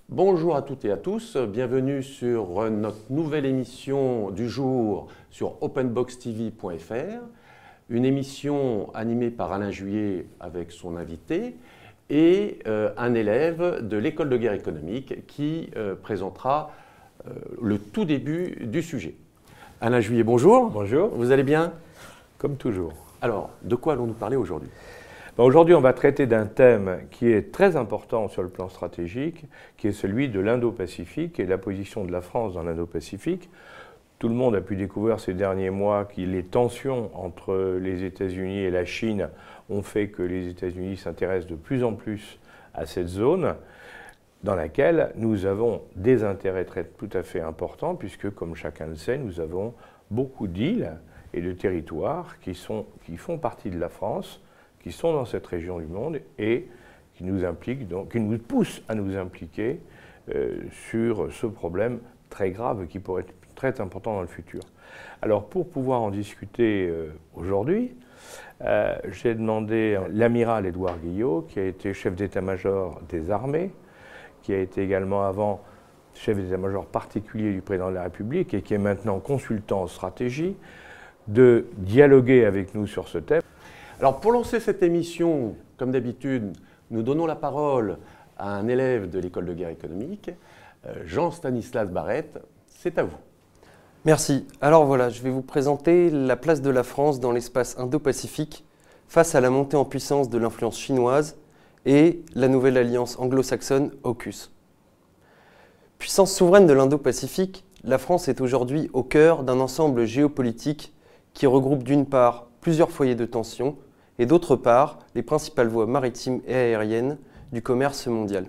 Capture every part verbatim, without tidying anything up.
Bonjour à toutes et à tous, bienvenue sur notre nouvelle émission du jour sur openbox t v point f r, une émission animée par Alain Juillet avec son invité et euh, un élève de l'école de guerre économique qui euh, présentera euh, le tout début du sujet. Alain Juillet, bonjour. Bonjour. Vous allez bien? Comme toujours. Alors, de quoi allons-nous parler aujourd'hui? Ben aujourd'hui, on va traiter d'un thème qui est très important sur le plan stratégique, qui est celui de l'Indo-Pacifique et la position de la France dans l'Indo-Pacifique. Tout le monde a pu découvrir ces derniers mois que les tensions entre les États-Unis et la Chine ont fait que les États-Unis s'intéressent de plus en plus à cette zone dans laquelle nous avons des intérêts très, tout à fait importants, puisque, comme chacun le sait, nous avons beaucoup d'îles et de territoires qui, sont, qui font partie de la France, qui sont dans cette région du monde et qui nous impliquent, donc, qui nous poussent à nous impliquer euh, sur ce problème très grave qui pourrait être très important dans le futur. Alors, pour pouvoir en discuter euh, aujourd'hui, euh, j'ai demandé à l'amiral Édouard Guillot, qui a été chef d'état-major des armées, qui a été également avant chef d'état-major particulier du président de la République et qui est maintenant consultant en stratégie, de dialoguer avec nous sur ce thème. Alors, pour lancer cette émission, comme d'habitude, nous donnons la parole à un élève de l'école de guerre économique, Jean-Stanislas Barrette. C'est à vous. Merci. Alors voilà, je vais vous présenter la place de la France dans l'espace Indo-Pacifique face à la montée en puissance de l'influence chinoise et la nouvelle alliance anglo-saxonne AUKUS. Puissance souveraine de l'Indo-Pacifique, la France est aujourd'hui au cœur d'un ensemble géopolitique qui regroupe d'une part plusieurs foyers de tension et d'autre part les principales voies maritimes et aériennes du commerce mondial.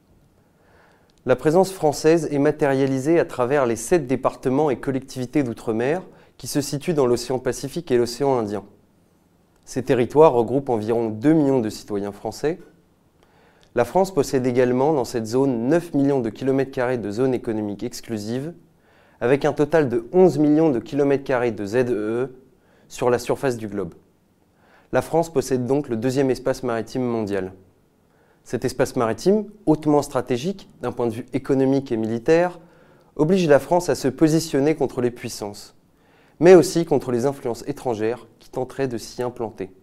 La présence française est matérialisée à travers les sept départements et collectivités d'outre-mer qui se situent dans l'océan Pacifique et l'océan Indien. Ces territoires regroupent environ deux millions de citoyens français. La France possède également dans cette zone neuf millions de kilomètres carrés de zone économique exclusive, avec un total de onze millions de kilomètres carrés de Z E E sur la surface du globe. La France possède donc le deuxième espace maritime mondial. Cet espace maritime, hautement stratégique d'un point de vue économique et militaire, oblige la France à se positionner contre les puissances, mais aussi contre les influences étrangères qui tenteraient de s'y implanter.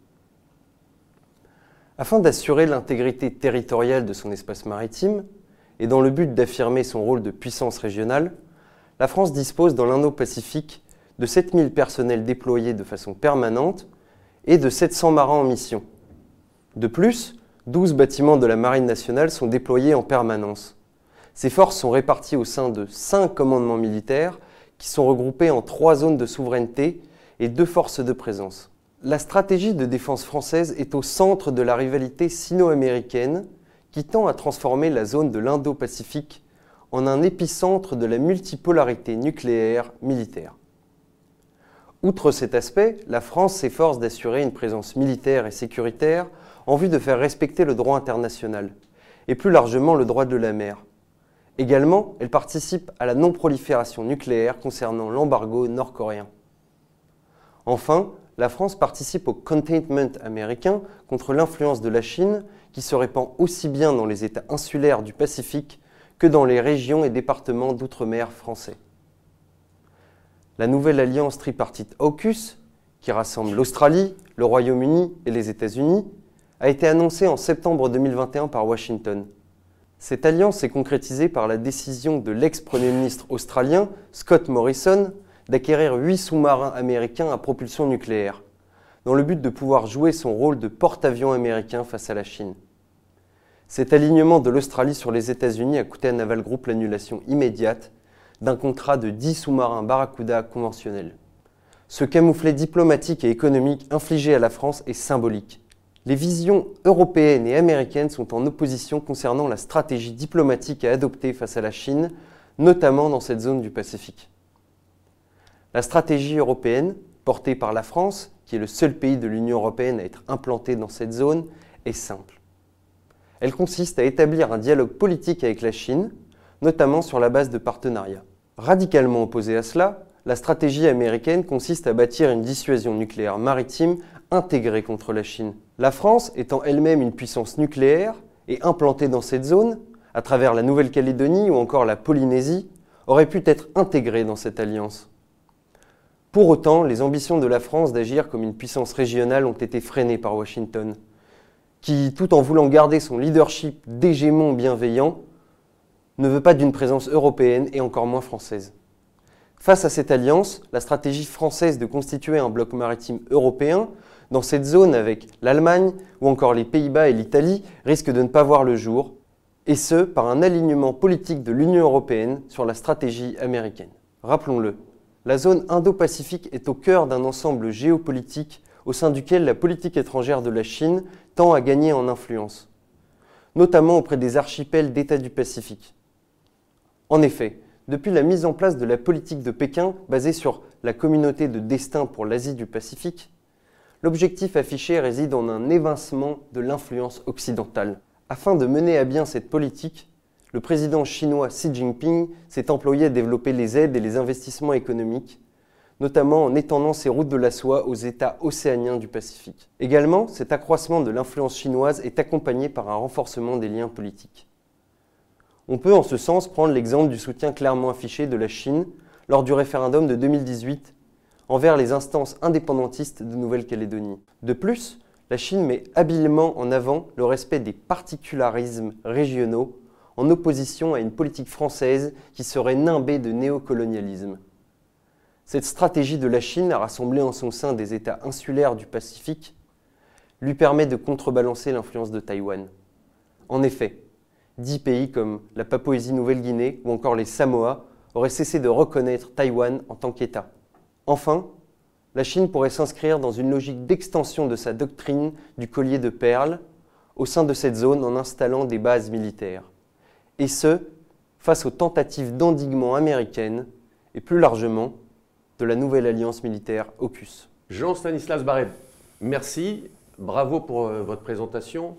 Afin d'assurer l'intégrité territoriale de son espace maritime, et dans le but d'affirmer son rôle de puissance régionale, la France dispose dans l'Indo-Pacifique de sept mille personnels déployés de façon permanente et de sept cents marins en mission. De plus, douze bâtiments de la Marine nationale sont déployés en permanence. Ces forces sont réparties au sein de cinq commandements militaires qui sont regroupés en trois zones de souveraineté et deux forces de présence. La stratégie de défense française est au centre de la rivalité sino-américaine qui tend à transformer la zone de l'Indo-Pacifique en un épicentre de la multipolarité nucléaire militaire. Outre cet aspect, la France s'efforce d'assurer une présence militaire et sécuritaire en vue de faire respecter le droit international, et plus largement le droit de la mer. Également, elle participe à la non-prolifération nucléaire concernant l'embargo nord-coréen. Enfin, la France participe au containment américain contre l'influence de la Chine qui se répand aussi bien dans les États insulaires du Pacifique que dans les régions et départements d'outre-mer français. La nouvelle alliance tripartite AUKUS, qui rassemble l'Australie, le Royaume-Uni et les États-Unis, a été annoncée en septembre deux mille vingt et un par Washington. Cette alliance s'est concrétisée par la décision de l'ex-premier ministre australien Scott Morrison d'acquérir huit sous-marins américains à propulsion nucléaire, dans le but de pouvoir jouer son rôle de porte-avions américain face à la Chine. Cet alignement de l'Australie sur les États-Unis a coûté à Naval Group l'annulation immédiate d'un contrat de dix sous-marins Barracuda conventionnels. Ce camouflet diplomatique et économique infligé à la France est symbolique. Les visions européennes et américaines sont en opposition concernant la stratégie diplomatique à adopter face à la Chine, notamment dans cette zone du Pacifique. La stratégie européenne, portée par la France, qui est le seul pays de l'Union européenne à être implanté dans cette zone, est simple. Elle consiste à établir un dialogue politique avec la Chine, notamment sur la base de partenariats. Radicalement opposée à cela, la stratégie américaine consiste à bâtir une dissuasion nucléaire maritime intégrée contre la Chine. La France, étant elle-même une puissance nucléaire et implantée dans cette zone, à travers la Nouvelle-Calédonie ou encore la Polynésie, auraient pu être intégrées dans cette alliance. Pour autant, les ambitions de la France d'agir comme une puissance régionale ont été freinées par Washington, qui, tout en voulant garder son leadership d'hégémon bienveillant, ne veut pas d'une présence européenne et encore moins française. Face à cette alliance, la stratégie française de constituer un bloc maritime européen dans cette zone avec l'Allemagne ou encore les Pays-Bas et l'Italie risque de ne pas voir le jour, et ce, par un alignement politique de l'Union européenne sur la stratégie américaine. Rappelons-le, la zone Indo-Pacifique est au cœur d'un ensemble géopolitique au sein duquel la politique étrangère de la Chine tend à gagner en influence, notamment auprès des archipels d'États du Pacifique. En effet, depuis la mise en place de la politique de Pékin basée sur la communauté de destin pour l'Asie du Pacifique, l'objectif affiché réside en un évincement de l'influence occidentale. Afin de mener à bien cette politique, le président chinois Xi Jinping s'est employé à développer les aides et les investissements économiques, notamment en étendant ses routes de la soie aux États océaniens du Pacifique. Également, cet accroissement de l'influence chinoise est accompagné par un renforcement des liens politiques. On peut en ce sens prendre l'exemple du soutien clairement affiché de la Chine lors du référendum de deux mille dix-huit envers les instances indépendantistes de Nouvelle-Calédonie. De plus, la Chine met habilement en avant le respect des particularismes régionaux en opposition à une politique française qui serait nimbée de néocolonialisme. Cette stratégie de la Chine à rassembler en son sein des États insulaires du Pacifique lui permet de contrebalancer l'influence de Taïwan. En effet, dix pays comme la Papouasie-Nouvelle-Guinée ou encore les Samoa auraient cessé de reconnaître Taïwan en tant qu'État. Enfin, la Chine pourrait s'inscrire dans une logique d'extension de sa doctrine du collier de perles au sein de cette zone en installant des bases militaires. Et ce, face aux tentatives d'endiguement américaines et plus largement de la nouvelle alliance militaire AUKUS. Jean-Stanislas Barré, merci, bravo pour euh, votre présentation.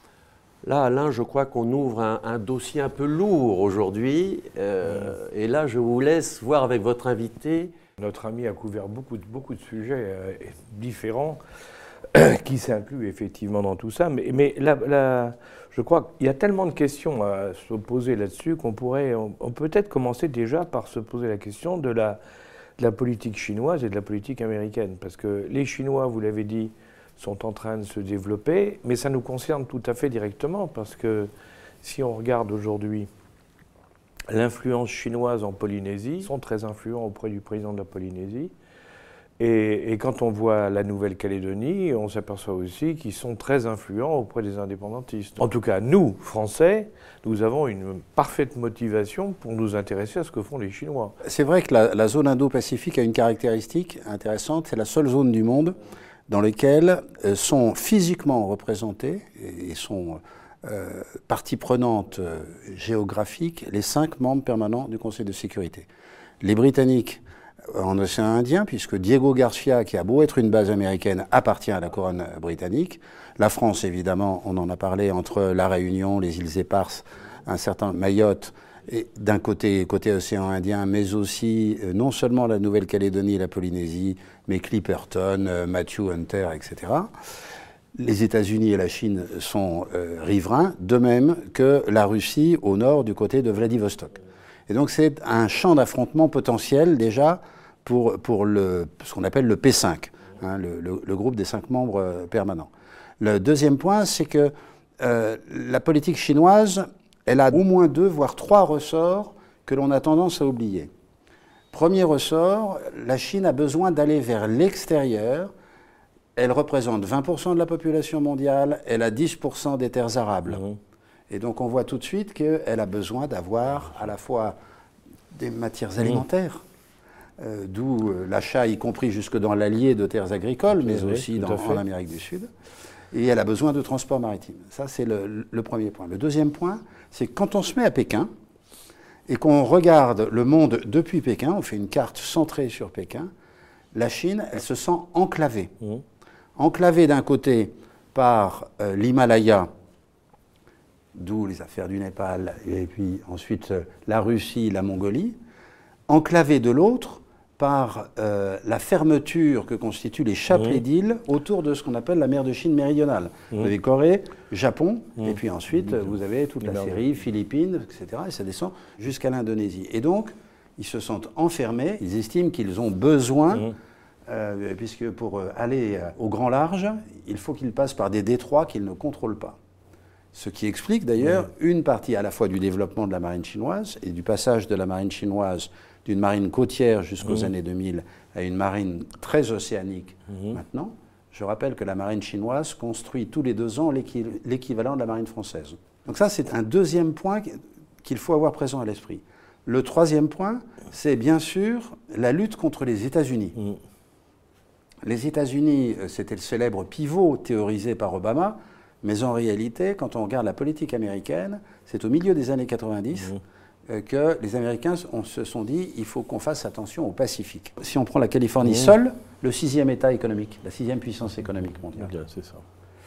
Là, Alain, je crois qu'on ouvre un, un dossier un peu lourd aujourd'hui. Euh, mmh. Et là, je vous laisse voir avec votre invité. Notre ami a couvert beaucoup de, beaucoup de sujets euh, différents qui s'incluent effectivement dans tout ça. Mais, mais là, là, je crois qu'il y a tellement de questions à se poser là-dessus qu'on pourrait on, on peut peut-être commencer déjà par se poser la question de la, de la politique chinoise et de la politique américaine. Parce que les Chinois, vous l'avez dit, sont en train de se développer, mais ça nous concerne tout à fait directement, parce que si on regarde aujourd'hui l'influence chinoise en Polynésie, ils sont très influents auprès du président de la Polynésie, et, et quand on voit la Nouvelle-Calédonie, on s'aperçoit aussi qu'ils sont très influents auprès des indépendantistes. En tout cas, nous, Français, nous avons une parfaite motivation pour nous intéresser à ce que font les Chinois. C'est vrai que la, la zone Indo-Pacifique a une caractéristique intéressante, c'est la seule zone du monde dans lesquelles sont physiquement représentés et sont euh, partie prenante euh, géographique les cinq membres permanents du Conseil de sécurité. Les Britanniques en océan Indien, puisque Diego Garcia, qui a beau être une base américaine, appartient à la couronne britannique. La France, évidemment, on en a parlé, entre la Réunion, les îles Éparses, un certain Mayotte, et d'un côté, côté océan Indien, mais aussi euh, non seulement la Nouvelle-Calédonie et la Polynésie, mais Clipperton, euh, Matthew Hunter, et cetera. Les États-Unis et la Chine sont euh, riverains, de même que la Russie au nord, du côté de Vladivostok. Et donc c'est un champ d'affrontement potentiel déjà pour, pour le, ce qu'on appelle le P cinq, hein, le, le, le groupe des cinq membres euh, permanents. Le deuxième point, c'est que euh, la politique chinoise, elle a au moins deux, voire trois ressorts que l'on a tendance à oublier. Premier ressort, la Chine a besoin d'aller vers l'extérieur. Elle représente vingt pour cent de la population mondiale, elle a dix pour cent des terres arables. Mmh. Et donc on voit tout de suite qu'elle a besoin d'avoir à la fois des matières alimentaires, mmh. euh, d'où euh, l'achat, y compris jusque dans l'Allier, de terres agricoles, oui, mais aussi dans, en Amérique du Sud. Et elle a besoin de transport maritime. Ça, c'est le, le premier point. Le deuxième point, c'est que quand on se met à Pékin et qu'on regarde le monde depuis Pékin, on fait une carte centrée sur Pékin, la Chine, elle se sent enclavée. Mmh. Enclavée d'un côté par euh, l'Himalaya, d'où les affaires du Népal, et puis ensuite euh, la Russie, la Mongolie, enclavée de l'autre par euh, la fermeture que constituent les chapelets mmh. d'îles autour de ce qu'on appelle la mer de Chine méridionale. Mmh. Vous avez Corée, Japon, mmh. et puis ensuite, mmh. vous avez toute la série, Philippines, et cetera, et ça descend jusqu'à l'Indonésie. Et donc, ils se sentent enfermés, ils estiment qu'ils ont besoin, mmh. euh, puisque pour aller au grand large, il faut qu'ils passent par des détroits qu'ils ne contrôlent pas. Ce qui explique d'ailleurs mmh. une partie à la fois du développement de la marine chinoise et du passage de la marine chinoise d'une marine côtière jusqu'aux mmh. années deux mille à une marine très océanique mmh. maintenant. Je rappelle que la marine chinoise construit tous les deux ans l'équi l'équivalent de la marine française. Donc ça, c'est un deuxième point qu'il faut avoir présent à l'esprit. Le troisième point, c'est bien sûr la lutte contre les États-Unis. Mmh. Les États-Unis, c'était le célèbre pivot théorisé par Obama, mais en réalité, quand on regarde la politique américaine, c'est au milieu des années quatre-vingt-dix mmh. que les Américains on se sont dit il faut qu'on fasse attention au Pacifique. Si on prend la Californie mmh. seule, le sixième État économique, la sixième puissance économique mondiale. Bien, c'est ça.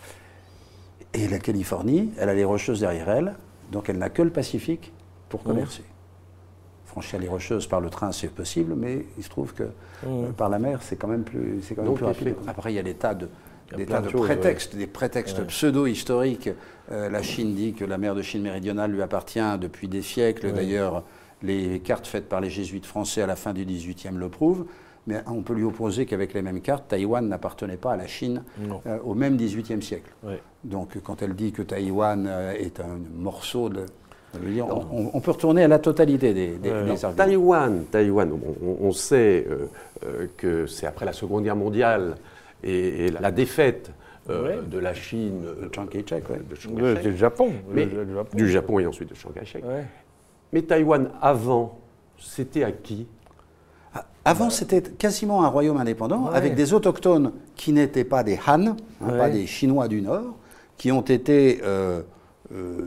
Et la Californie, elle a les Rocheuses derrière elle, donc elle n'a que le Pacifique pour commercer. Mmh. Franchir les Rocheuses par le train, c'est possible, mais il se trouve que mmh. euh, par la mer, c'est quand même plus, c'est quand même plus rapide. Après, il y a des tas de, des tas de, de choses, prétextes, ouais. des prétextes ouais. pseudo-historiques. Euh, la Chine dit que la mer de Chine méridionale lui appartient depuis des siècles. Ouais. D'ailleurs, les cartes faites par les jésuites français à la fin du dix-huitième le prouvent. Mais on peut lui opposer qu'avec les mêmes cartes, Taïwan n'appartenait pas à la Chine euh, au même dix-huitième siècle. Ouais. Donc, quand elle dit que Taïwan euh, est un morceau de... Dire, on, on peut retourner à la totalité des, des, euh, des arguments. Taïwan, Taïwan on, on sait euh, euh, que c'est après la Seconde Guerre mondiale et, et la défaite euh, ouais. de la Chine, de Chiang Kai-shek, ouais. ouais, du Japon, mais, le, le Japon, du Japon et ensuite de Chiang Kai-shek. Ouais. Mais Taïwan avant, c'était à qui? Avant, c'était quasiment un royaume indépendant, ouais. avec des autochtones qui n'étaient pas des Han, hein, ouais. pas des Chinois du Nord, qui ont été euh, euh,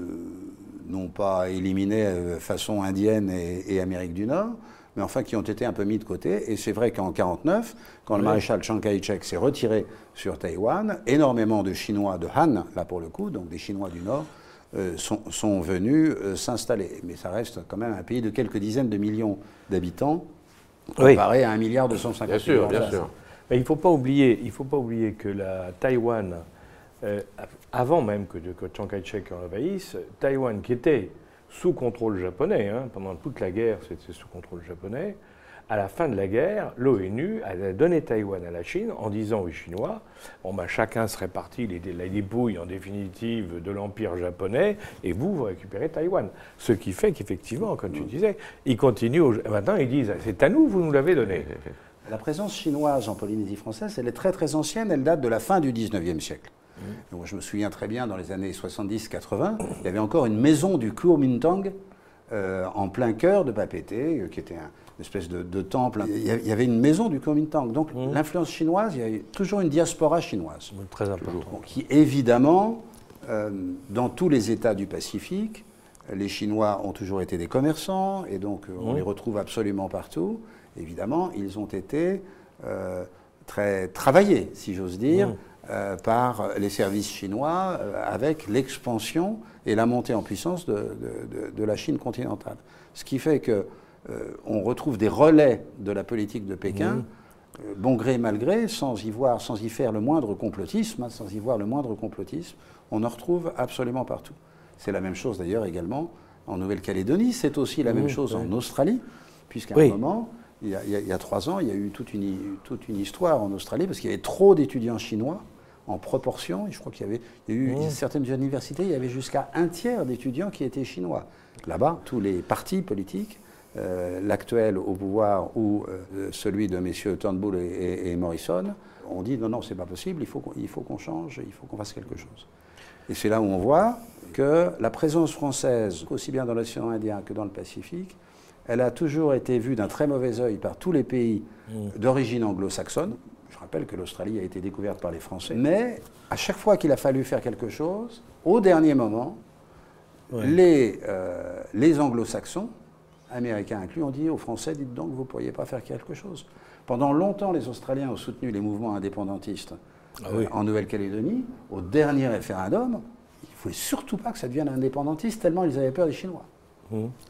non pas éliminés euh, façon indienne et, et Amérique du Nord, mais enfin qui ont été un peu mis de côté. Et c'est vrai qu'en mille neuf cent quarante-neuf, quand ouais. le maréchal Chiang Kai-shek s'est retiré sur Taïwan, énormément de Chinois de Han, là pour le coup, donc des Chinois du Nord, euh, sont, sont venus euh, s'installer. Mais ça reste quand même un pays de quelques dizaines de millions d'habitants, comparé oui. à un milliard deux cent cinquante millions. Bien sûr, bien sûr. Mais il ne faut pas oublier, il faut pas oublier que la Taïwan, euh, avant même que, que Chiang Kai-shek envahisse, Taïwan qui était sous contrôle japonais, hein, pendant toute la guerre c'était sous contrôle japonais, à la fin de la guerre, l'ONU a donné Taïwan à la Chine en disant aux Chinois, bon ben chacun se répartit les, les dépouilles en définitive de l'empire japonais et vous, vous récupérez Taïwan. Ce qui fait qu'effectivement, comme tu disais, ils continuent, au, maintenant ils disent, c'est à nous, vous nous l'avez donné. La présence chinoise en Polynésie française, elle est très très ancienne, elle date de la fin du dix-neuvième siècle. Mmh. Donc, je me souviens très bien, dans les années soixante-dix quatre-vingt, il y avait encore une maison du Kuomintang euh, en plein cœur de Papeete, euh, qui était un, une espèce de, de temple. Il y avait une maison du Kuomintang. Donc mmh. l'influence chinoise, il y a toujours une diaspora chinoise. Mmh, très important. Bon, qui évidemment, euh, dans tous les États du Pacifique, les Chinois ont toujours été des commerçants, et donc mmh. on les retrouve absolument partout. Évidemment, ils ont été euh, très travaillés, si j'ose dire, mmh. Euh, par les services chinois euh, avec l'expansion et la montée en puissance de, de, de, de la Chine continentale. Ce qui fait qu'on euh, retrouve des relais de la politique de Pékin, mmh. euh, bon gré mal gré, sans y voir, sans y faire le moindre complotisme, hein, sans y voir le moindre complotisme, on en retrouve absolument partout. C'est la même chose d'ailleurs également en Nouvelle-Calédonie, c'est aussi la mmh, même chose oui. en Australie, puisqu'à oui. un moment, il y, a, il, y a, il y a trois ans, il y a eu toute une, toute une histoire en Australie, parce qu'il y avait trop d'étudiants chinois en proportion, et je crois qu'il y avait il y a eu mmh. certaines universités, il y avait jusqu'à un tiers d'étudiants qui étaient chinois. Là-bas, tous les partis politiques, euh, l'actuel au pouvoir ou euh, celui de messieurs Turnbull et, et, et Morrison, ont dit non, non, c'est pas possible, il faut qu'on, il faut qu'on change, il faut qu'on fasse quelque chose. Et c'est là où on voit que la présence française, aussi bien dans l'océan Indien que dans le Pacifique, elle a toujours été vue d'un très mauvais œil par tous les pays mmh. d'origine anglo-saxonne. Je rappelle que l'Australie a été découverte par les Français. Mais à chaque fois qu'il a fallu faire quelque chose, au dernier moment, ouais. les, euh, les anglo-saxons, américains inclus, ont dit aux Français, dites donc, vous ne pourriez pas faire quelque chose. Pendant longtemps, les Australiens ont soutenu les mouvements indépendantistes ah, euh, oui. en Nouvelle-Calédonie. Au dernier référendum, il ne fallait surtout pas que ça devienne indépendantiste, tellement ils avaient peur des Chinois. Mmh.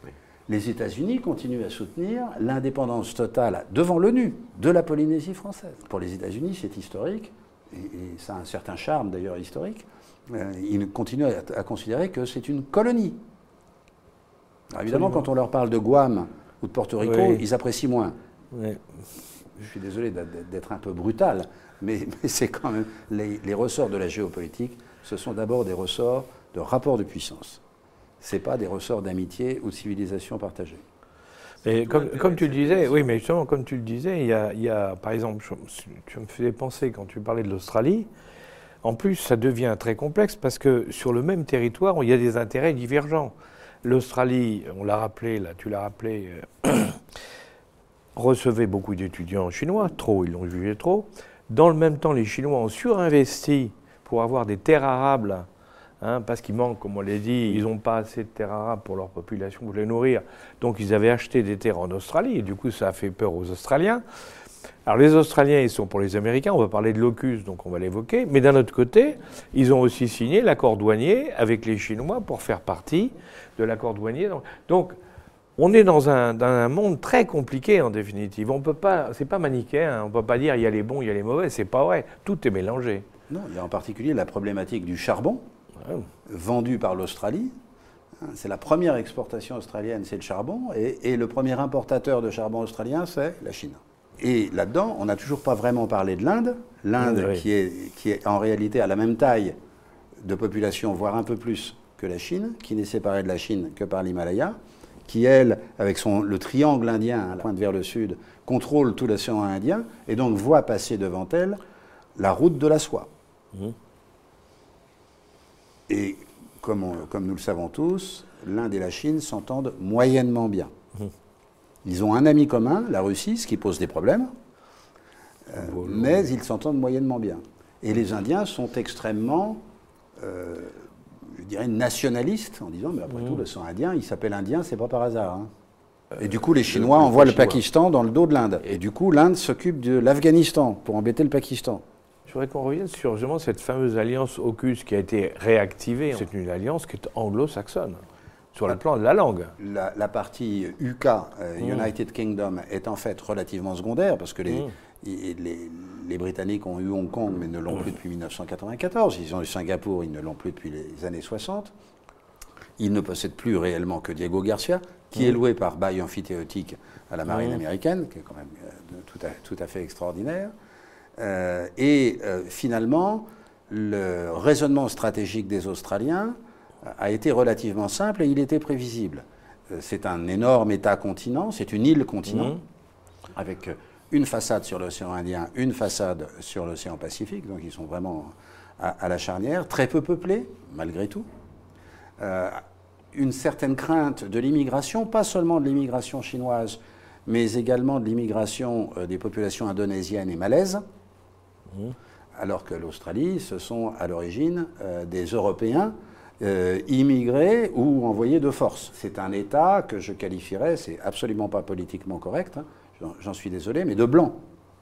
les États-Unis continuent à soutenir l'indépendance totale devant l'ONU de la Polynésie française. Pour les États-Unis, c'est historique, et, et ça a un certain charme d'ailleurs historique. Euh, ils continuent à, à considérer que c'est une colonie. Alors évidemment, Absolument. Quand on leur parle de Guam ou de Porto Rico, oui. ils apprécient moins. Oui. Je suis désolé d'être un peu brutal, mais, mais c'est quand même les, les ressorts de la géopolitique, ce sont d'abord des ressorts de rapports de puissance. Ce n'est pas des ressorts d'amitié ou de civilisation partagée. Et comme, comme tu le disais, oui, mais justement, comme tu le disais, il y a, il y a par exemple, tu me faisais penser quand tu parlais de l'Australie, en plus, ça devient très complexe parce que sur le même territoire, il y a des intérêts divergents. L'Australie, on l'a rappelé, là, tu l'as rappelé, euh, recevait beaucoup d'étudiants chinois, trop, ils l'ont jugé trop. Dans le même temps, les Chinois ont surinvesti pour avoir des terres arables, hein, parce qu'il manque, comme on l'a dit, ils n'ont pas assez de terres arables pour leur population, pour les nourrir. Donc ils avaient acheté des terres en Australie, et du coup ça a fait peur aux Australiens. Alors les Australiens, ils sont pour les Américains, on va parler de l'AUKUS, donc on va l'évoquer, mais d'un autre côté, ils ont aussi signé l'accord douanier avec les Chinois pour faire partie de l'accord douanier. Donc, donc on est dans un, dans un monde très compliqué en définitive. On peut pas, c'est pas manichéen, on ne peut pas dire il y a les bons, il y a les mauvais, c'est pas vrai, tout est mélangé. Non, il y a en particulier la problématique du charbon, ouais. vendu par l'Australie. C'est la première exportation australienne, c'est le charbon, et, et le premier importateur de charbon australien, c'est la Chine. Et là-dedans, on n'a toujours pas vraiment parlé de l'Inde. L'Inde, oui. qui, est, qui est en réalité à la même taille de population, voire un peu plus que la Chine, qui n'est séparée de la Chine que par l'Himalaya, qui, elle, avec son, le triangle indien, à la pointe vers le sud, contrôle tout l'océan Indien, et donc voit passer devant elle la route de la soie. Mmh. Et comme, on, comme nous le savons tous, l'Inde et la Chine s'entendent moyennement bien. Mmh. Ils ont un ami commun, la Russie, ce qui pose des problèmes, euh, oh, mais ils s'entendent moyennement bien. Et les Indiens sont extrêmement, euh, je dirais, nationalistes, en disant, mais après mmh. tout, le sang indien, il s'appelle indien, c'est pas par hasard. Hein. Et du coup, les Chinois le, envoient le Chinois. Pakistan dans le dos de l'Inde. Et du coup, l'Inde s'occupe de l'Afghanistan pour embêter le Pakistan. Je voudrais qu'on revienne sur justement cette fameuse alliance AUKUS qui a été réactivée. C'est une alliance qui est anglo-saxonne, sur le plan de la langue. La, la partie U K, euh, mmh. United Kingdom, est en fait relativement secondaire, parce que les, mmh. les, les Britanniques ont eu Hong Kong, mais ne l'ont mmh. plus depuis mille neuf cent quatre-vingt-quatorze. Ils ont eu Singapour, ils ne l'ont plus depuis les années soixante. Ils ne possèdent plus réellement que Diego Garcia, qui mmh. est loué par bail amphithéotique à la marine mmh. américaine, qui est quand même euh, tout, à, tout à fait extraordinaire. Euh, et euh, finalement, le raisonnement stratégique des Australiens a été relativement simple et il était prévisible. Euh, c'est un énorme État-continent, c'est une île-continent, mmh. avec une façade sur l'océan Indien, une façade sur l'océan Pacifique, donc ils sont vraiment à, à la charnière, très peu peuplés, malgré tout. Euh, une certaine crainte de l'immigration, pas seulement de l'immigration chinoise, mais également de l'immigration euh, des populations indonésiennes et malaises. Mmh. Alors que l'Australie, ce sont à l'origine euh, des Européens euh, immigrés ou envoyés de force. C'est un État que je qualifierais, c'est absolument pas politiquement correct, hein, j'en suis désolé, mais de blanc,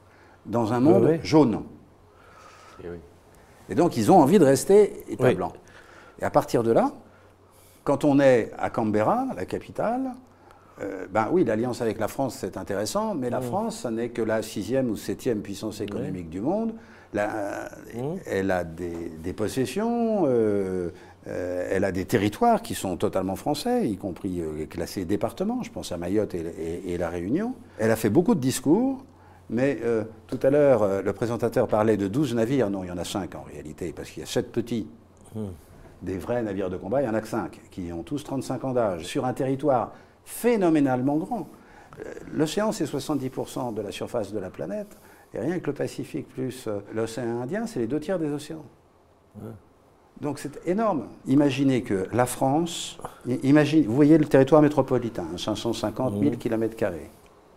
dans un monde oui, oui. jaune. Et, oui. et donc ils ont envie de rester État oui. blanc. Et à partir de là, quand on est à Canberra, la capitale, Euh, ben oui, l'alliance avec la France, c'est intéressant, mais la mmh. France, ça n'est que la sixième ou septième puissance économique mmh. du monde. La, mmh. Elle a des, des possessions, euh, euh, elle a des territoires qui sont totalement français, y compris euh, classés départements, je pense à Mayotte et, et, et La Réunion. Elle a fait beaucoup de discours, mais euh, tout à l'heure, euh, le présentateur parlait de douze navires. Non, il y en a cinq en réalité, parce qu'il y a sept petits. Mmh. Des vrais navires de combat, il y en a que cinq, qui ont tous trente-cinq ans d'âge, sur un territoire phénoménalement grand. L'océan, c'est soixante-dix pour cent de la surface de la planète, et rien que le Pacifique plus l'océan Indien, c'est les deux tiers des océans. Ouais. Donc c'est énorme. Imaginez que la France, imagine, vous voyez le territoire métropolitain, cinq cent cinquante mille kilomètres carrés.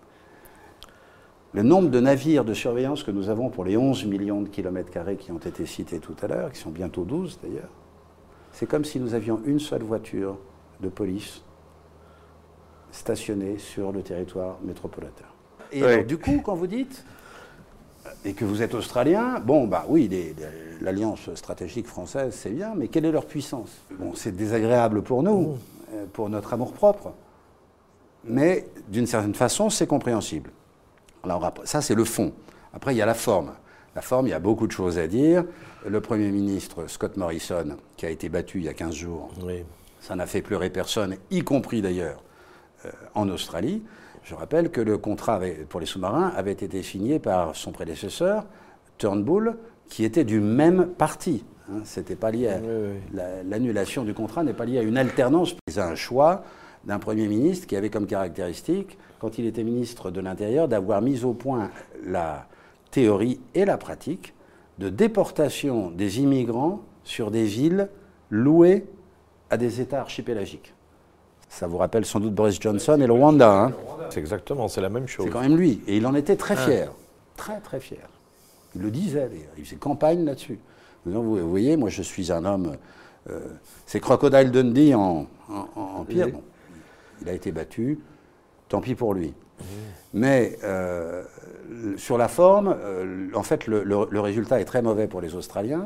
Le nombre de navires de surveillance que nous avons pour les onze millions de kilomètres carrés qui ont été cités tout à l'heure, qui sont bientôt douze d'ailleurs, c'est comme si nous avions une seule voiture de police stationnée sur le territoire métropolitain. Et oui. alors, du coup, quand vous dites, et que vous êtes australien, bon, bah oui, les, les, l'alliance stratégique française, c'est bien, mais quelle est leur puissance? Bon, c'est désagréable pour nous, mmh. pour notre amour-propre, mais d'une certaine façon, c'est compréhensible. Alors, ça, c'est le fond. Après, il y a la forme. La forme, il y a beaucoup de choses à dire. Le Premier ministre Scott Morrison, qui a été battu il y a quinze jours, oui. Ça n'a fait pleurer personne, y compris d'ailleurs euh, en Australie. Je rappelle que le contrat avait, pour les sous-marins avait été signé par son prédécesseur, Turnbull, qui était du même parti. Hein, c'était pas lié à, oui, oui. L'annulation du contrat n'est pas liée à une alternance. C'est un choix d'un Premier ministre qui avait comme caractéristique, quand il était ministre de l'Intérieur, d'avoir mis au point la théorie et la pratique de déportation des immigrants sur des villes louées à des États archipélagiques. Ça vous rappelle sans doute Boris Johnson et le Rwanda. Hein. C'est exactement, c'est la même chose. C'est quand même lui. Et il en était très fier. Ah. Très, très fier. Il le disait, d'ailleurs. Il faisait campagne là-dessus. Vous voyez, moi, je suis un homme... Euh, c'est Crocodile Dundee en, en, en pire. Bon, il a été battu. Tant pis pour lui. Mmh. Mais euh, sur la forme, euh, en fait, le, le, le résultat est très mauvais pour les Australiens.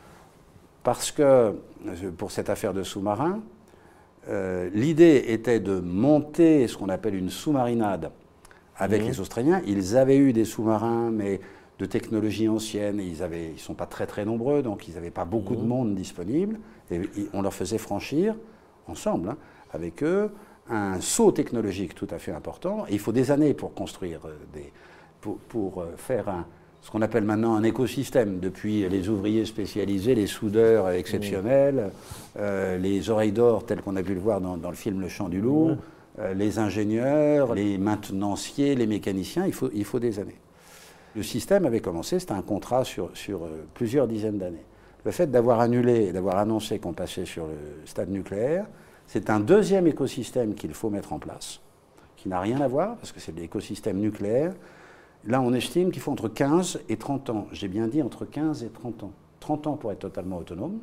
Parce que, pour cette affaire de sous-marin, euh, l'idée était de monter ce qu'on appelle une sous-marinade avec mmh. les Australiens. Ils avaient eu des sous-marins, mais de technologie ancienne. Ils ne sont pas très très nombreux, donc ils n'avaient pas beaucoup mmh. de monde disponible. Et, et on leur faisait franchir, ensemble, hein, avec eux, un saut technologique tout à fait important. Et il faut des années pour construire, euh, des, pour, pour euh, faire un... ce qu'on appelle maintenant un écosystème, depuis les ouvriers spécialisés, les soudeurs exceptionnels, mmh. euh, les oreilles d'or, telles qu'on a pu le voir dans, dans le film Le Chant du Loup, mmh. euh, les ingénieurs, les maintenanciers, les mécaniciens, il faut, il faut des années. Le système avait commencé, c'était un contrat sur, sur euh, plusieurs dizaines d'années. Le fait d'avoir annulé et d'avoir annoncé qu'on passait sur le stade nucléaire, c'est un deuxième écosystème qu'il faut mettre en place, qui n'a rien à voir, parce que c'est l'écosystème nucléaire. Là, on estime qu'il faut entre quinze et trente ans. J'ai bien dit entre quinze et trente ans. trente ans pour être totalement autonome.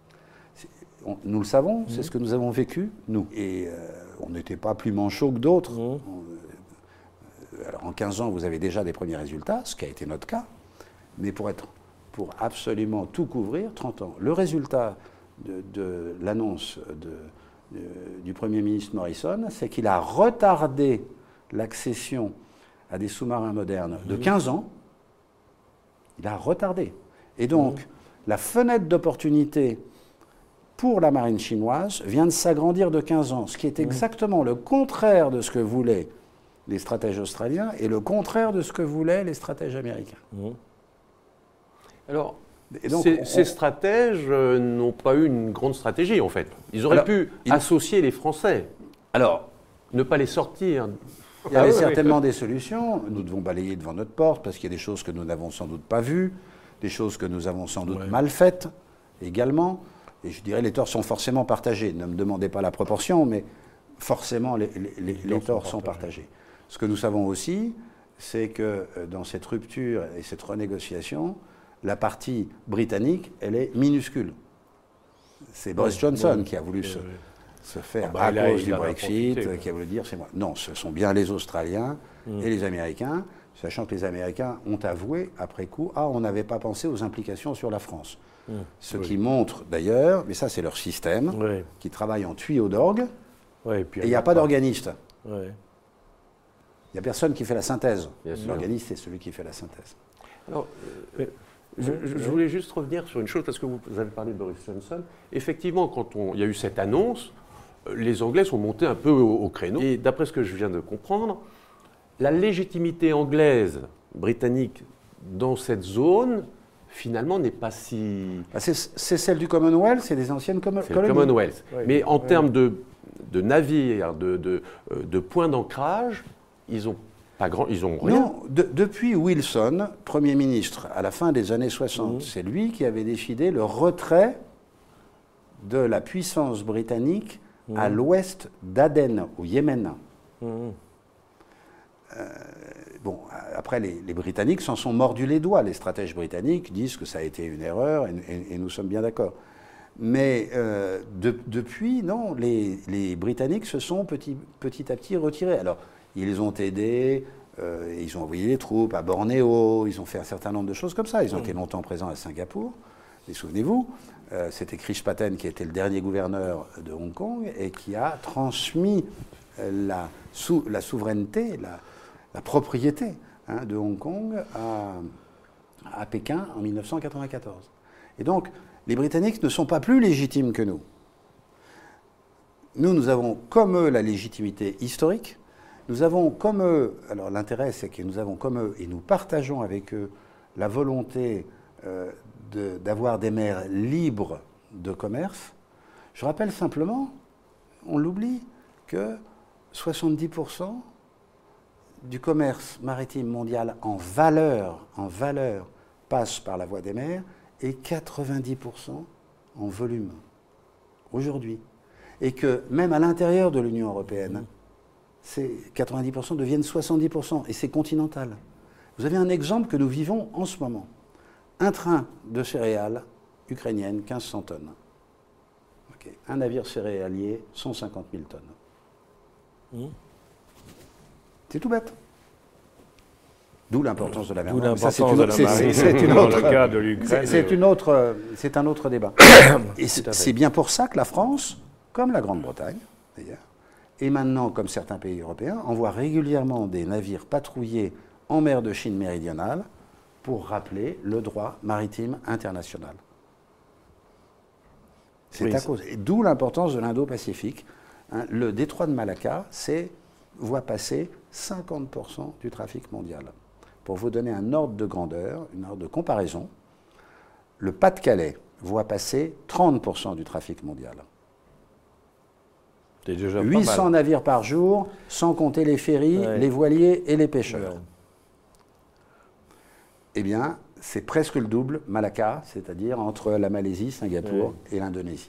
On, nous le savons, mmh. c'est ce que nous avons vécu, nous. Et euh, on n'était pas plus manchots que d'autres. Mmh. Euh, alors, en quinze ans, vous avez déjà des premiers résultats, ce qui a été notre cas. Mais pour, être, pour absolument tout couvrir, trente ans. Le résultat de, de l'annonce de, de, du Premier ministre Morrison, c'est qu'il a retardé l'accession à des sous-marins modernes de quinze ans, il a retardé. Et donc, mmh. la fenêtre d'opportunité pour la marine chinoise vient de s'agrandir de quinze ans, ce qui est exactement mmh. le contraire de ce que voulaient les stratèges australiens et le contraire de ce que voulaient les stratèges américains. Mmh. Alors, donc, ces, on, ces stratèges euh, n'ont pas eu une grande stratégie, en fait. Ils auraient alors, pu il... associer les Français. Alors, ne pas les sortir. Il y avait ah oui, certainement oui. des solutions. Nous devons balayer devant notre porte parce qu'il y a des choses que nous n'avons sans doute pas vues, des choses que nous avons sans doute ouais. mal faites également. Et je dirais les torts sont forcément partagés. Ne me demandez pas la proportion, mais forcément les, les, les, les torts sont partagés. partagés. Ce que nous savons aussi, c'est que dans cette rupture et cette renégociation, la partie britannique, elle est minuscule. C'est Boris Johnson ouais. qui a voulu ouais. se... se faire ah bah, à là, cause du Brexit, profité, qui a voulu dire c'est moi. Non, ce sont bien les Australiens mmh. et les Américains, sachant que les Américains ont avoué après coup, ah, on n'avait pas pensé aux implications sur la France. Mmh. Ce oui. qui montre d'ailleurs, mais ça c'est leur système, oui. qui travaille en tuyau d'orgue, oui, et il n'y a pas, pas. d'organiste. Oui. Il n'y a personne qui fait la synthèse. L'organiste, c'est celui qui fait la synthèse. Alors, euh, je, je, je voulais juste revenir sur une chose, parce que vous avez parlé de Boris Johnson. Effectivement, quand on, il y a eu cette annonce, les Anglais sont montés un peu au, au créneau. Et d'après ce que je viens de comprendre, la légitimité anglaise, britannique, dans cette zone, finalement, n'est pas si... Ah, c'est, c'est celle du Commonwealth, c'est des anciennes com- c'est colonies. Le Commonwealth. Oui, Mais en oui. termes de, de navires, de, de, de points d'ancrage, ils ont pas grand, ils ont rien. Non, de, depuis Wilson, Premier ministre, à la fin des années soixante, mmh. c'est lui qui avait décidé le retrait de la puissance britannique mmh. à l'ouest d'Aden, au Yémen. Mmh. Euh, bon, après, les, les Britanniques s'en sont mordus les doigts. Les stratèges britanniques disent que ça a été une erreur, et, et, et nous sommes bien d'accord. Mais euh, de, depuis, non, les, les Britanniques se sont petit, petit à petit retirés. Alors, ils les ont aidés, euh, ils ont envoyé des troupes à Bornéo, ils ont fait un certain nombre de choses comme ça. Ils ont mmh. été longtemps présents à Singapour. Et souvenez-vous, euh, c'était Chris Patten qui était le dernier gouverneur de Hong Kong et qui a transmis la, sou, la souveraineté, la, la propriété hein, de Hong Kong à, à Pékin en mille neuf cent quatre-vingt-quatorze. Et donc, les Britanniques ne sont pas plus légitimes que nous. Nous, nous avons comme eux la légitimité historique. Nous avons comme eux, alors l'intérêt c'est que nous avons comme eux, et nous partageons avec eux la volonté euh, de, d'avoir des mers libres de commerce. Je rappelle simplement, on l'oublie, que soixante-dix pour cent du commerce maritime mondial en valeur, en valeur passe par la voie des mers et quatre-vingt-dix pour cent en volume aujourd'hui. Et que même à l'intérieur de l'Union européenne, ces quatre-vingt-dix pour cent deviennent soixante-dix pour cent et c'est continental. Vous avez un exemple que nous vivons en ce moment. Un train de céréales ukrainiennes, quinze cents tonnes. Okay. Un navire céréalier, cent cinquante mille tonnes. Mmh. C'est tout bête. D'où l'importance de la mer. D'où l'importance de la marine. C'est une autre, dans le cas de l'Ukraine. C'est une autre, c'est un autre débat. Et c'est bien pour ça que la France, comme la Grande-Bretagne d'ailleurs, et maintenant, comme certains pays européens, envoient régulièrement des navires patrouillés en mer de Chine méridionale pour rappeler le droit maritime international. C'est oui, à cause. D'où l'importance de l'Indo-Pacifique. Hein, le détroit de Malacca, c'est voit passer cinquante pour cent du trafic mondial. Pour vous donner un ordre de grandeur, une ordre de comparaison, le Pas-de-Calais voit passer trente pour cent du trafic mondial. C'est déjà huit cents pas mal. Navires par jour, sans compter les ferries, ouais. les voiliers et les pêcheurs. Ouais. Eh bien, c'est presque le double, Malacca, c'est-à-dire entre la Malaisie, Singapour ouais. et l'Indonésie.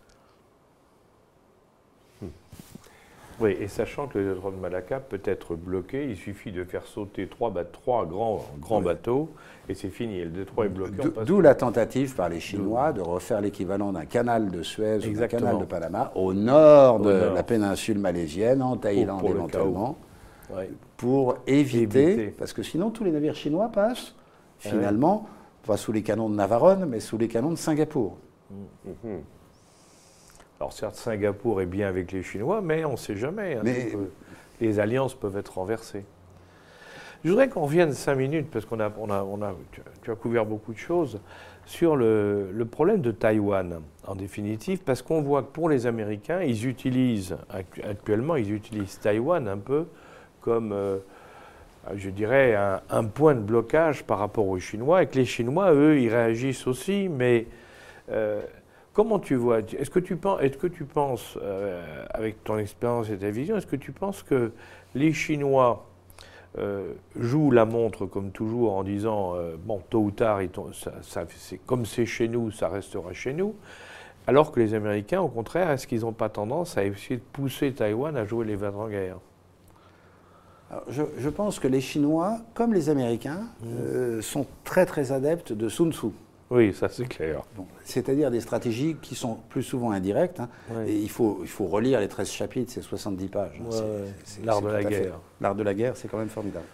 Oui, et sachant que le détroit de Malacca peut être bloqué, il suffit de faire sauter trois, ba trois grands, grands oui. bateaux et c'est fini. Le détroit est bloqué. D'où la tentative par les Chinois de refaire l'équivalent d'un canal de Suez Exactement. ou d'un canal de Panama au nord de au nord. la péninsule malaisienne, en Thaïlande pour, pour éventuellement, ouais. pour éviter, éviter, parce que sinon tous les navires chinois passent finalement, ouais. pas sous les canons de Navarone, mais sous les canons de Singapour. Mmh. Alors certes, Singapour est bien avec les Chinois, mais on ne sait jamais. Hein, mais... donc, euh, les alliances peuvent être renversées. Je voudrais qu'on revienne cinq minutes, parce qu'on a, on a, on a, tu, tu as couvert beaucoup de choses, sur le, le problème de Taïwan, en définitive, parce qu'on voit que pour les Américains, ils utilisent, actuellement, ils utilisent Taïwan un peu comme, euh, je dirais, un, un point de blocage par rapport aux Chinois, et que les Chinois, eux, ils réagissent aussi, mais... Euh, Comment tu vois, est-ce que tu penses, est-ce que tu penses euh, avec ton expérience et ta vision, est-ce que tu penses que les Chinois euh, jouent la montre comme toujours en disant, euh, bon, tôt ou tard, ils ça, ça, c'est, comme c'est chez nous, ça restera chez nous, alors que les Américains, au contraire, est-ce qu'ils n'ont pas tendance à essayer de pousser Taïwan à jouer les vingt ans guerre? Alors, je, je pense que les Chinois, comme les Américains, mmh. euh, sont très très adeptes de Sun Tzu. Oui, ça c'est clair. Bon, c'est-à-dire des stratégies qui sont plus souvent indirectes. Hein, oui. Et il faut, il faut relire les treize chapitres, c'est soixante-dix pages. Hein, ouais, c'est, c'est, l'art c'est de la guerre. L'art de la guerre, c'est quand même formidable.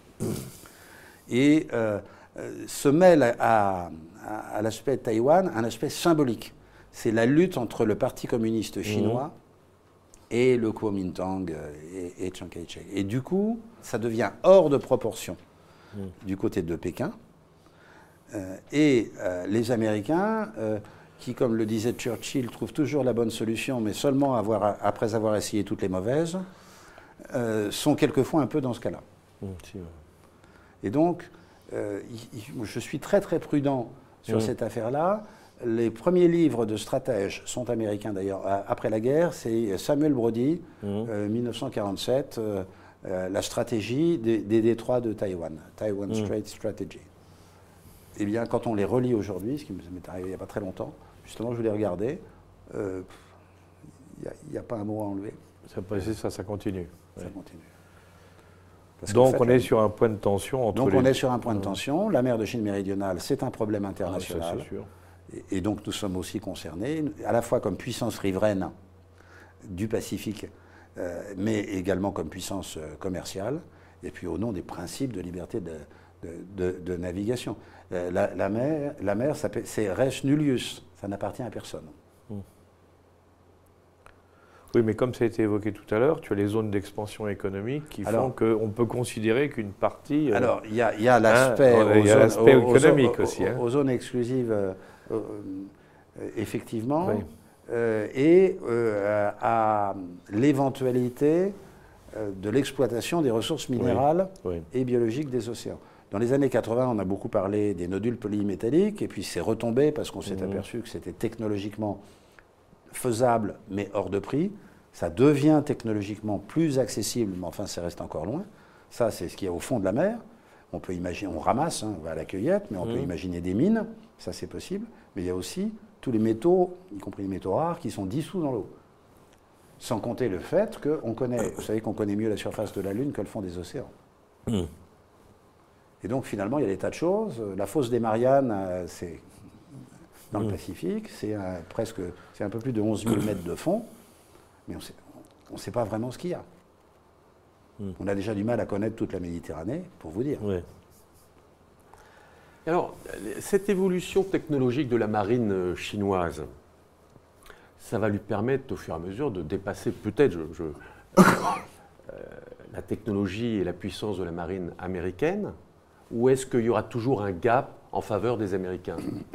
Et euh, se mêle à, à, à l'aspect de Taïwan un aspect symbolique. C'est la lutte entre le Parti communiste chinois mmh. et le Kuomintang et, et Chiang Kai-shek. Et du coup, ça devient hors de proportion mmh. du côté de Pékin. Euh, et euh, les Américains, euh, qui, comme le disait Churchill, trouvent toujours la bonne solution, mais seulement avoir, après avoir essayé toutes les mauvaises, euh, sont quelquefois un peu dans ce cas-là. Mmh, si, ouais. Et donc, euh, y, y, je suis très très prudent sur mmh. cette affaire-là. Les premiers livres de stratèges sont américains d'ailleurs, après la guerre, c'est Samuel Brody, mmh. euh, mille neuf cent quarante-sept, euh, euh, la stratégie des, des détroits de Taïwan, Taiwan mmh. Strait Strategy. Eh bien, quand on les relit aujourd'hui, ce qui m'est arrivé il n'y a pas très longtemps, justement, je les regardais, il euh, n'y a, a pas un mot à enlever. Ça, ça, ça continue. Ça ouais. continue. Parce donc, fait, on est sur un point de tension entre Donc, les... on est sur un point de tension. La mer de Chine méridionale, c'est un problème international. Ah, ça, c'est sûr. Et, et donc, nous sommes aussi concernés, à la fois comme puissance riveraine du Pacifique, euh, mais également comme puissance euh, commerciale, et puis au nom des principes de liberté de, de, de, de navigation. La, la mer, la mer c'est res nullius, ça n'appartient à personne. Oui, mais comme ça a été évoqué tout à l'heure, tu as les zones d'expansion économique qui Alors, font qu'on peut considérer qu'une partie... euh, Alors, il y a, il y a l'aspect hein, il y a aux l'aspect zones- aux- aux- économique aux- aussi, hein. aux zones exclusives, euh, euh, euh, effectivement, Oui. euh, et euh, à l'éventualité euh, de l'exploitation des ressources minérales oui. et biologiques des océans. Dans les années quatre-vingts, on a beaucoup parlé des nodules polymétalliques, et puis c'est retombé parce qu'on s'est Mhm. aperçu que c'était technologiquement faisable, mais hors de prix. Ça devient technologiquement plus accessible, mais enfin, ça reste encore loin. Ça, c'est ce qu'il y a au fond de la mer. On peut imaginer, on ramasse, hein, on va à la cueillette, mais on Mhm. peut imaginer des mines, ça c'est possible. Mais il y a aussi tous les métaux, y compris les métaux rares, qui sont dissous dans l'eau. Sans compter le fait qu'on connaît, vous savez qu'on connaît mieux la surface de la Lune que le fond des océans. Mhm. Et donc finalement, il y a des tas de choses. La fosse des Mariannes, euh, c'est dans le Mhm. Pacifique, c'est un, presque, c'est un peu plus de onze mille mètres de fond, mais on ne sait pas vraiment ce qu'il y a. Mhm. On a déjà du mal à connaître toute la Méditerranée, pour vous dire. Oui. Alors, cette évolution technologique de la marine euh, chinoise, ça va lui permettre au fur et à mesure de dépasser peut-être je, je, euh, la technologie et la puissance de la marine américaine, ou est-ce qu'il y aura toujours un gap en faveur des Américains?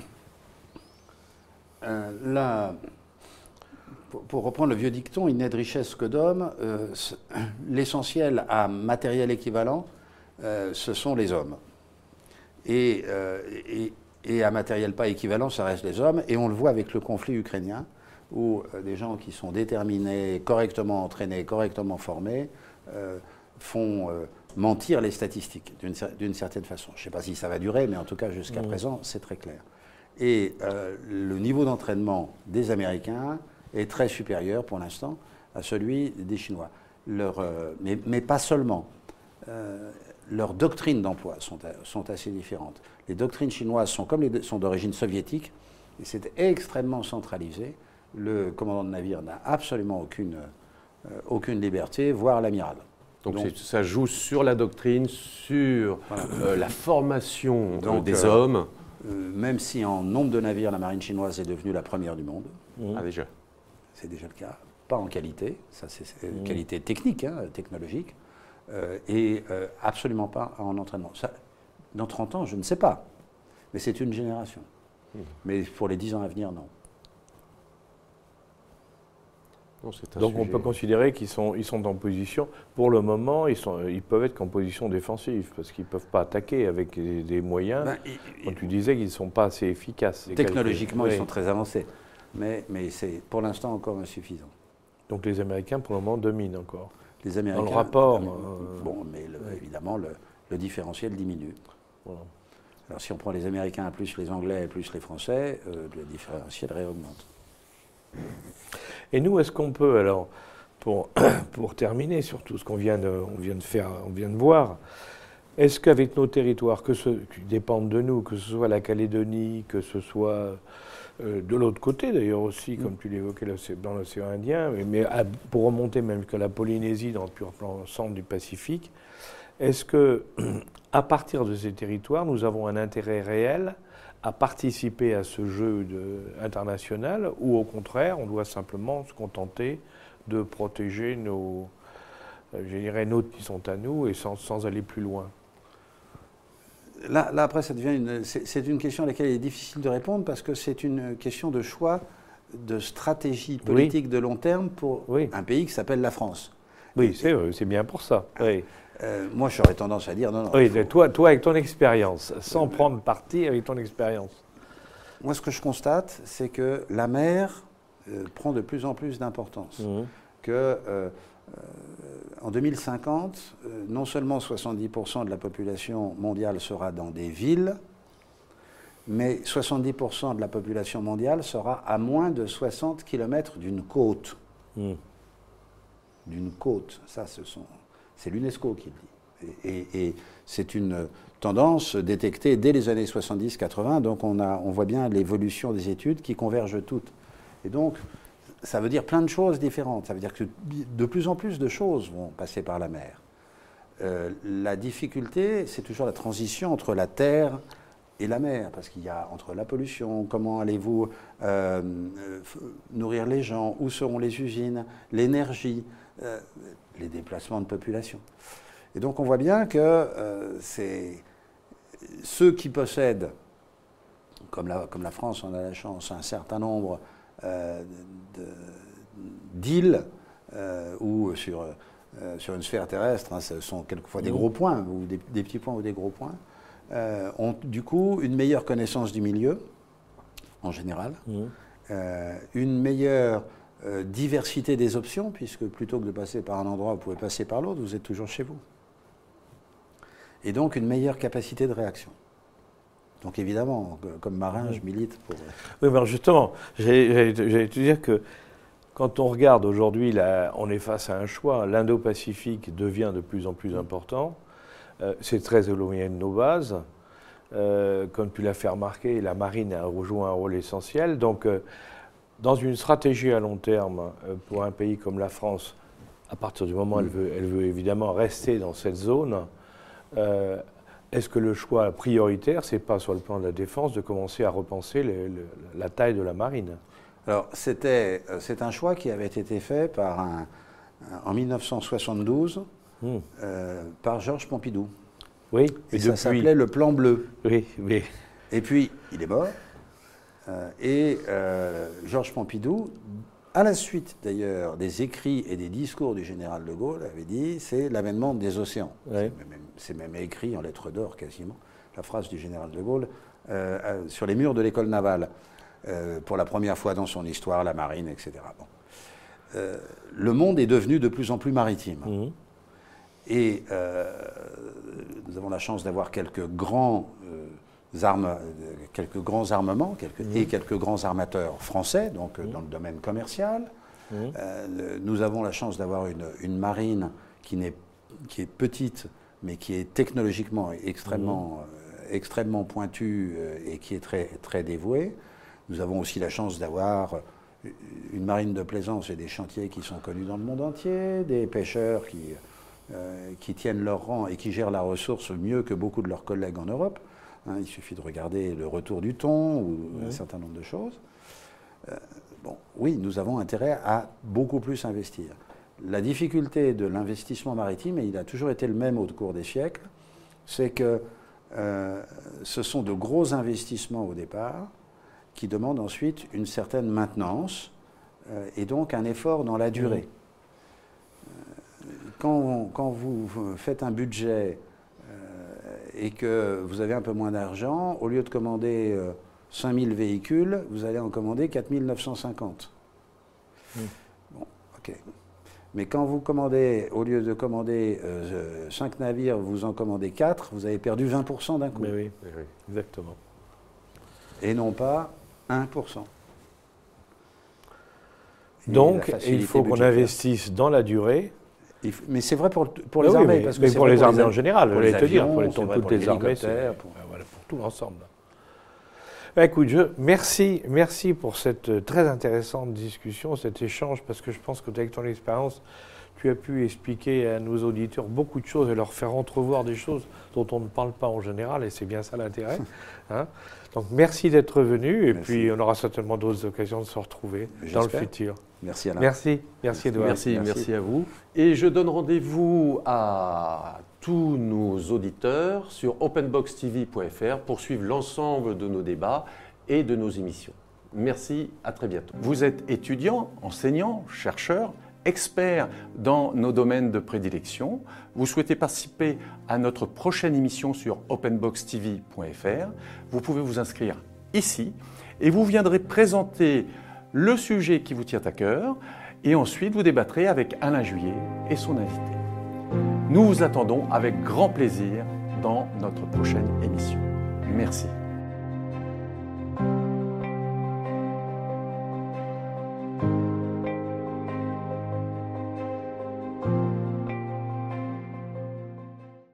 Euh, là, pour, pour reprendre le vieux dicton, il n'est de richesse que d'hommes. Euh, c- L'essentiel à matériel équivalent, euh, ce sont les hommes. Et, euh, et, et à matériel pas équivalent, ça reste les hommes. Et on le voit avec le conflit ukrainien, où euh, des gens qui sont déterminés, correctement entraînés, correctement formés, euh, font euh, mentir les statistiques d'une cer- d'une certaine façon. Je ne sais pas si ça va durer, mais en tout cas, jusqu'à Mmh. présent, c'est très clair. Et euh, le niveau d'entraînement des Américains est très supérieur pour l'instant à celui des Chinois. Leur, euh, mais, mais pas seulement. Euh, leurs doctrines d'emploi sont, a- sont assez différentes. Les doctrines chinoises sont comme les, sont d'origine soviétique, et c'est extrêmement centralisé. Le commandant de navire n'a absolument aucune, euh, aucune liberté, voire l'amiral. Donc, Donc- c'est- ça joue sur la doctrine, sur Voilà. euh, la formation euh, Donc, des euh, hommes. Euh, même si en nombre de navires, la marine chinoise est devenue la première du monde, Mhm. Ah, déjà. c'est déjà le cas, pas en qualité, ça c'est c'est Mmh. qualité technique, hein, technologique, euh, et euh, absolument pas en entraînement. Ça, dans trente ans, je ne sais pas, mais c'est une génération. Mmh. Mais pour les dix ans à venir, non. Non, c'est un Donc on sujet- peut considérer qu'ils sont, ils sont en position, pour le moment, ils, sont, ils peuvent être qu'en position défensive, parce qu'ils ne peuvent pas attaquer avec des, des moyens, Ben, et- quand tu disais qu'ils ne sont pas assez efficaces. les technologiquement, calculs. ils Oui. sont très avancés, mais, mais c'est pour l'instant encore insuffisant. Donc les Américains, pour le moment, dominent encore. Les Américains, Dans le rapport, euh, euh, bon, mais le- oui. évidemment, le, le différentiel diminue. Voilà. Alors si on prend les Américains plus les Anglais plus les Français, euh, le différentiel réaugmente. Et nous, est-ce qu'on peut, alors, pour, pour terminer sur tout ce qu'on vient de, on vient de faire, on vient de voir, est-ce qu'avec nos territoires, que ce, qui dépendent de nous, que ce soit la Calédonie, que ce soit euh, de l'autre côté d'ailleurs aussi, comme tu l'évoquais l'océ- dans l'océan Indien, mais, mais à- pour remonter même que la Polynésie dans le pur plan centre du Pacifique, est-ce que, à partir de ces territoires, nous avons un intérêt réel à participer à ce jeu de- international, ou au contraire, on doit simplement se contenter de protéger nos, euh, je dirais, nos qui sont à nous, et sans, sans aller plus loin? Là, là, après, ça devient une, c'est, c'est une question à laquelle il est difficile de répondre parce que c'est une question de choix de stratégie politique de long terme pour Oui. un pays qui s'appelle la France. Oui, c'est euh, c'est bien pour ça. Oui, Euh, moi, j'aurais tendance à dire non, non. oui il faut- mais toi, toi, avec ton expérience, sans prendre parti avec ton expérience. Moi, ce que je constate, c'est que la mer euh, prend de plus en plus d'importance. Mhm. Que euh, euh, en deux mille cinquante, euh, non seulement soixante-dix pour cent de la population mondiale sera dans des villes, mais soixante-dix pour cent de la population mondiale sera à moins de soixante kilomètres d'une côte. Mhm. D'une côte, ça, ce sont, c'est l'UNESCO qui le dit. Et, et- et c'est une tendance détectée dès les années soixante-dix quatre-vingts, donc on, a, on voit bien l'évolution des études qui convergent toutes. Et donc, ça veut dire plein de choses différentes. Ça veut dire que de plus en plus de choses vont passer par la mer. Euh, la difficulté, c'est toujours la transition entre la terre et la mer, parce qu'il y a entre la pollution, comment allez-vous euh, nourrir les gens, où seront les usines, l'énergie, euh, les déplacements de population. Et donc on voit bien que euh, c'est ceux qui possèdent, comme la, comme la France en a la chance, un certain nombre euh, d'îles euh, ou sur, euh, sur une sphère terrestre, hein, ce sont quelquefois des gros points, ou des, des petits points ou des gros points, euh, ont du coup une meilleure connaissance du milieu, en général, mmh. euh, une meilleure euh, diversité des options, puisque plutôt que de passer par un endroit, vous pouvez passer par l'autre, vous êtes toujours chez vous. Et donc une meilleure capacité de réaction. Donc évidemment, comme marin, je milite pour... Oui, mais justement, j'allais te dire que quand on regarde aujourd'hui, on est face à un choix, l'Indo-Pacifique devient de plus en plus important, euh, c'est très éloigné de nos bases, euh, comme tu l'as fait remarquer, la marine a joué un rôle essentiel, donc euh, dans une stratégie à long terme, euh, pour un pays comme la France, à partir du moment où elle veut, elle veut évidemment rester dans cette zone, euh, est-ce que le choix prioritaire, ce n'est pas sur le plan de la défense de commencer à repenser les, les, la taille de la marine? Alors, c'était, c'est un choix qui avait été fait par un, en mille neuf cent soixante-douze mmh. euh, par Georges Pompidou. Oui, et, et ça depuis... s'appelait le Plan Bleu. Oui, oui. Et puis, il est mort. Euh, et euh, Georges Pompidou, à la suite d'ailleurs des écrits et des discours du général de Gaulle, avait dit c'est l'avènement des océans. Oui. C'est, même, c'est même écrit en lettres d'or quasiment, la phrase du général de Gaulle, euh, euh, sur les murs de l'école navale, euh, pour la première fois dans son histoire, la marine, et cetera. Bon. Euh, le monde est devenu de plus en plus maritime. Mmh. Et euh, nous avons la chance d'avoir quelques grands... Euh, Armes, quelques grands armements quelques, mmh. et quelques grands armateurs français, donc mmh. dans le domaine commercial. Mmh. Euh, nous avons la chance d'avoir une, une marine qui, n'est, qui est petite, mais qui est technologiquement extrêmement, mmh. euh, extrêmement pointue euh, et qui est très, très dévouée. Nous avons aussi la chance d'avoir une marine de plaisance et des chantiers qui sont connus dans le monde entier, des pêcheurs qui, euh, qui tiennent leur rang et qui gèrent la ressource mieux que beaucoup de leurs collègues en Europe. Hein, il suffit de regarder le retour du thon ou oui. un certain nombre de choses. Euh, bon, oui, nous avons intérêt à beaucoup plus investir. La difficulté de l'investissement maritime, et il a toujours été le même au cours des siècles, c'est que euh, ce sont de gros investissements au départ qui demandent ensuite une certaine maintenance euh, et donc un effort dans la durée. Oui. Euh, quand, quand vous faites un budget et que vous avez un peu moins d'argent, au lieu de commander euh, cinq mille véhicules, vous allez en commander quatre mille neuf cent cinquante. Mmh. Bon, ok. Mais quand vous commandez, au lieu de commander euh, cinq navires, vous en commandez quatre, vous avez perdu vingt pour cent d'un coup. Mais oui, mais oui, exactement. Et non pas un pour cent. Et donc, il faut qu'on investisse dans la durée. Mais c'est vrai pour, pour les oui, armées. Mais, parce que mais pour les armées en général, je voulais te dire. Pour, les, pour toutes les armées, pour, voilà, pour tout l'ensemble. Ben, écoute, je, merci, merci pour cette très intéressante discussion, cet échange, parce que je pense qu'avec ton expérience, tu as pu expliquer à nos auditeurs beaucoup de choses et leur faire entrevoir des choses dont on ne parle pas en général, et c'est bien ça l'intérêt. Hein. Donc merci d'être venu, et merci. Puis on aura certainement d'autres occasions de se retrouver dans le futur. Merci Alain. Merci, merci Edouard. Merci, merci, merci à vous. Et je donne rendez-vous à tous nos auditeurs sur open box t v point f r pour suivre l'ensemble de nos débats et de nos émissions. Merci, à très bientôt. Vous êtes étudiant, enseignant, chercheur, expert dans nos domaines de prédilection. Vous souhaitez participer à notre prochaine émission sur open box t v point f r. Vous pouvez vous inscrire ici et vous viendrez présenter le sujet qui vous tient à cœur et ensuite vous débattrez avec Alain Juillet et son invité. Nous vous attendons avec grand plaisir dans notre prochaine émission. Merci.